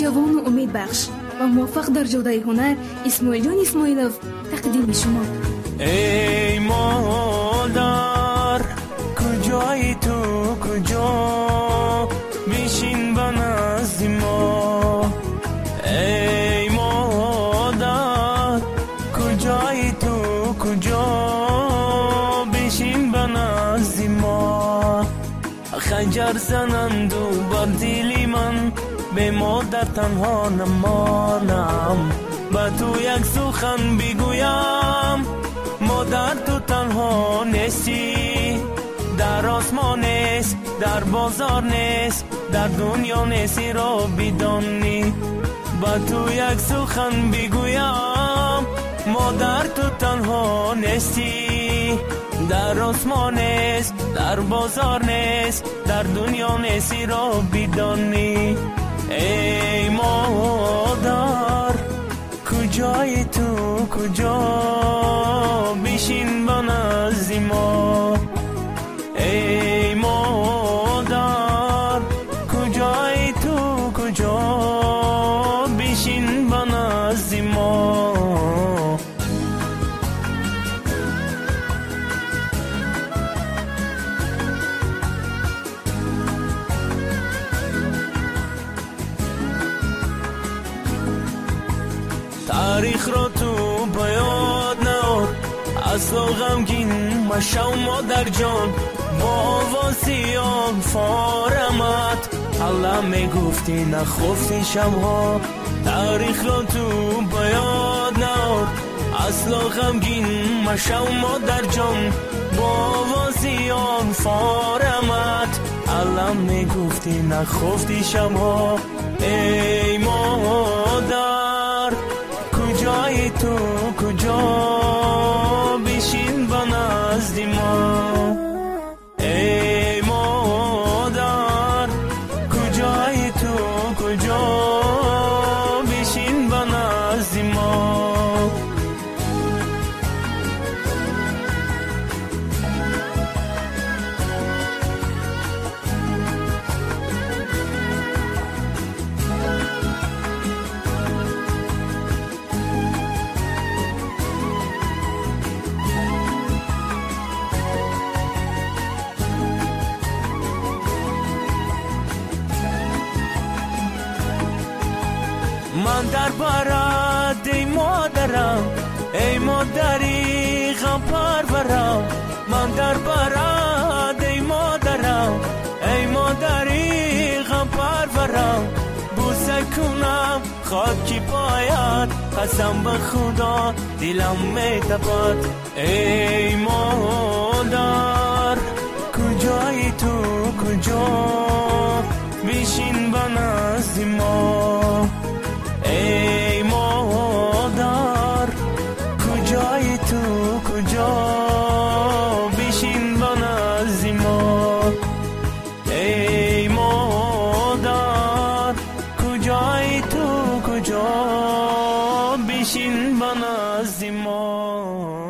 جوان و امید بخش و موفق در جوده هنر اسماعیل جان اسماعیلوف تقدیم شما. ای مادر کجایی تو کجا بشین به نزد ما. ای مادر کجایی تو کجا بشین به نزد ما. خنجر زنند و بر دل من به مادر تنها نمانم. با تو یک سخن بگویم مادر تو تنها نیستی. در آسمان نیست، در بازار نیست، در دنیا نیستی را بدانی. با تو یک سخن بگویم مادر تو تنها نیستی. در آسمان نیست، در بازار نیست، در دنیا نیستی را بدانی. ای مادر کجای تو کجا بشین به نزد ما. ای مادر کجای تو کجا بشین به نزد ما. تاریخ را تو بیاد نهاد اصلا غمگین مشو مادر جان. با آوازیان فارمت الله میگفتی نخفتی شبها. تاریخ را تو بیاد نهاد اصلا غمگین مشو مادر جان. با آوازیان فارمت الله میگفتی نخفتی شبها. ای مادر کجای تو کجا بشین به نزد ما. ای مادر کجای تو کجا بشین به نزد ما. من در برات ای مادرم، ای مادری غم پرورم. من در برات ای مادرم، ای مادری غم پرورم. بوسه کنم خاکی پایت قسم به خدا دلم میتپد. ای مادر کجای تو کجا بشین به نزد ما. ای مادر کجای تو کجا بشین به نزد ما. ای مادر کجای تو کجا بشین به نزد ما.